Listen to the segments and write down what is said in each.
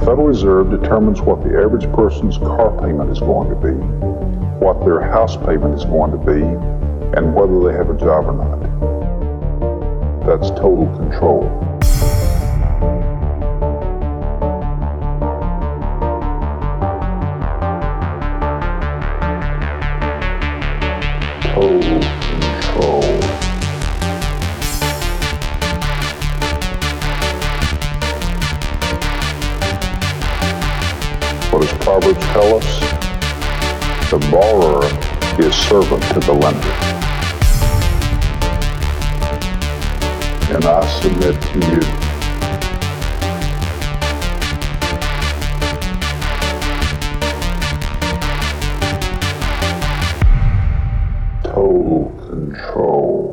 Federal Reserve determines what the average person's car payment is going to be, what their house payment is going to be, and whether they have a job or not. That's total control. Total control. What does Proverbs tell us? The borrower is servant to the lender. And I submit to you total control.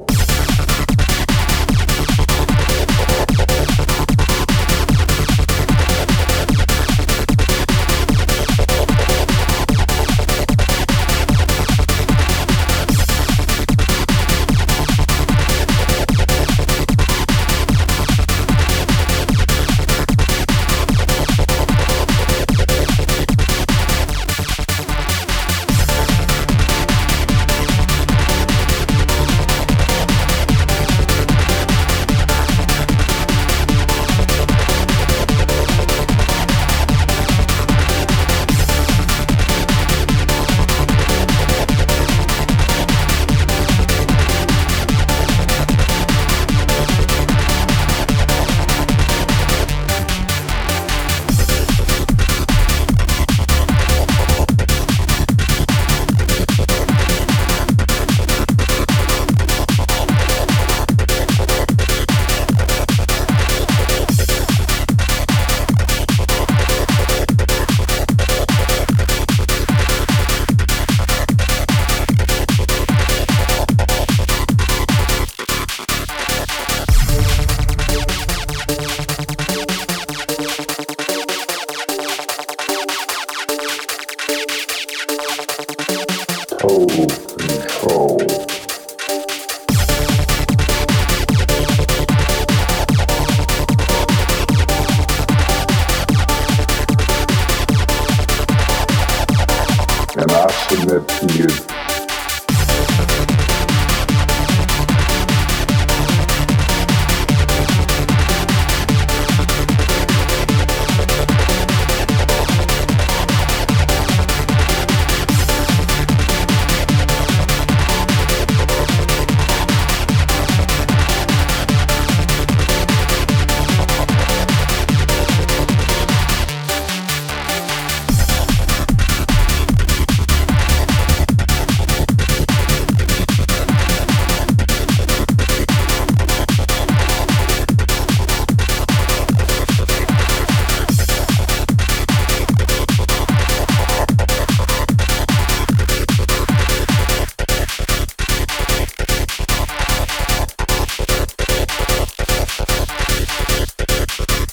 Total control. And I submit to you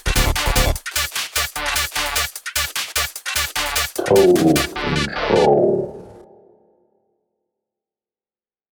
total control.